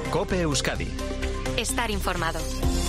COPE Euskadi. Estar informado.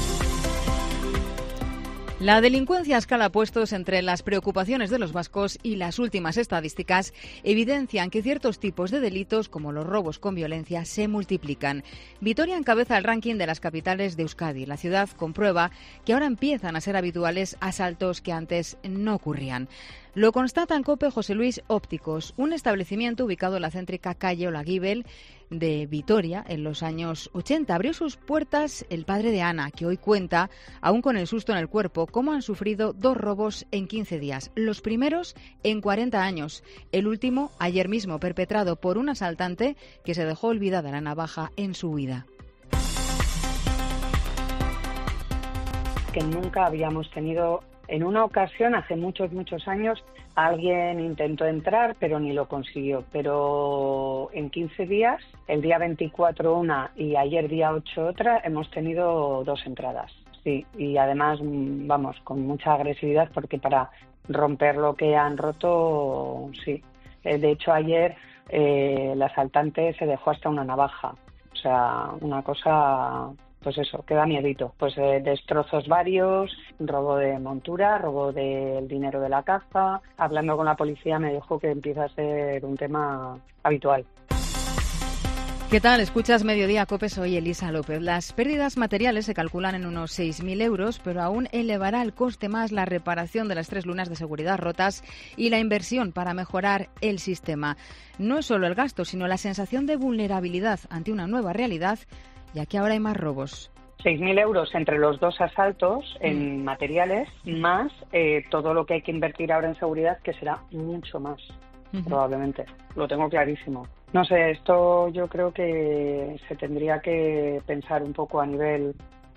La delincuencia escala puestos entre las preocupaciones de los vascos y las últimas estadísticas evidencian que ciertos tipos de delitos, como los robos con violencia, se multiplican. Vitoria encabeza el ranking de las capitales de Euskadi. La ciudad comprueba que ahora empiezan a ser habituales asaltos que antes no ocurrían. Lo constata en COPE José Luis Ópticos, un establecimiento ubicado en la céntrica calle Olaguibel de Vitoria en los años 80. Abrió sus puertas el padre de Ana, que hoy cuenta, aún con el susto en el cuerpo, cómo han sufrido 2 robos en 15 días. Los primeros en 40 años. El último, ayer mismo, perpetrado por un asaltante que se dejó olvidada la navaja en su huida. Que nunca habíamos tenido. En una ocasión, hace muchos años, alguien intentó entrar, pero ni lo consiguió. Pero en 15 días, el día 24 una y ayer día 8 otra, hemos tenido 2 entradas. Sí, y además, vamos, con mucha agresividad, porque para romper lo que han roto, sí. De hecho, ayer el asaltante se dejó hasta una navaja. O sea, una cosa... Pues eso, que da miedito. Pues destrozos varios, robo de montura, robo del dinero de la caza. Hablando con la policía me dijo que empieza a ser un tema habitual. ¿Qué tal? Escuchas Mediodía COPE, soy Elisa López. Las pérdidas materiales se calculan en unos 6.000 euros, pero aún elevará el coste más la reparación de las 3 lunas de seguridad rotas y la inversión para mejorar el sistema. No es solo el gasto, sino la sensación de vulnerabilidad ante una nueva realidad, ya que ahora hay más robos. 6.000 euros entre los 2 asaltos en materiales, más todo lo que hay que invertir ahora en seguridad, que será mucho más, probablemente. Lo tengo clarísimo. No sé, esto yo creo que se tendría que pensar un poco a nivel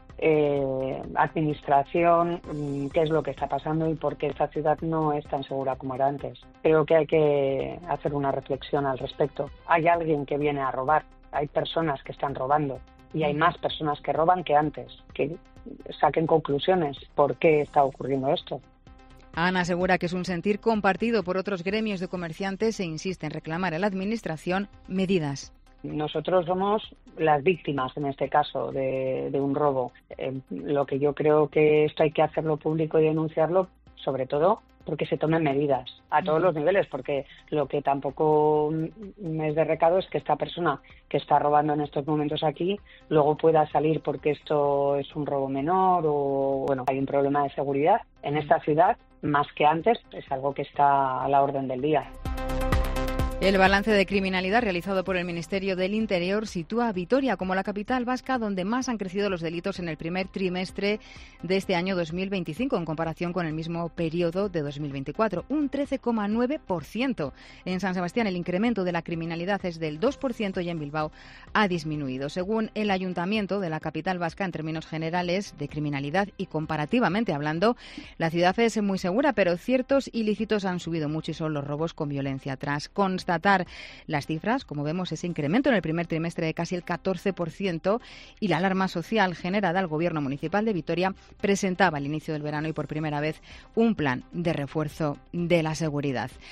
administración, qué es lo que está pasando y por qué esta ciudad no es tan segura como era antes. Creo que hay que hacer una reflexión al respecto. Hay alguien que viene a robar, hay personas que están robando. Y hay más personas que roban que antes, que saquen conclusiones. ¿Por qué está ocurriendo esto? Ana asegura que es un sentir compartido por otros gremios de comerciantes e insiste en reclamar a la Administración medidas. Nosotros somos las víctimas, en este caso, de un robo. Lo que yo creo que esto hay que hacerlo público y denunciarlo, sobre todo porque se tomen medidas a todos los niveles, porque lo que tampoco me es de recado es que esta persona que está robando en estos momentos aquí luego pueda salir porque esto es un robo menor o, bueno, hay un problema de seguridad en esta ciudad, más que antes, es algo que está a la orden del día. El balance de criminalidad realizado por el Ministerio del Interior sitúa a Vitoria como la capital vasca donde más han crecido los delitos en el primer trimestre de este año 2025 en comparación con el mismo periodo de 2024, un 13,9%. En San Sebastián el incremento de la criminalidad es del 2% y en Bilbao ha disminuido. Según el Ayuntamiento de la capital vasca, en términos generales de criminalidad y comparativamente hablando, la ciudad es muy segura, pero ciertos ilícitos han subido mucho y son los robos con violencia. Tras constatar las cifras, como vemos, ese incremento en el primer trimestre de casi el 14% y la alarma social generada, el Gobierno Municipal de Vitoria presentaba al inicio del verano y por primera vez un plan de refuerzo de la seguridad.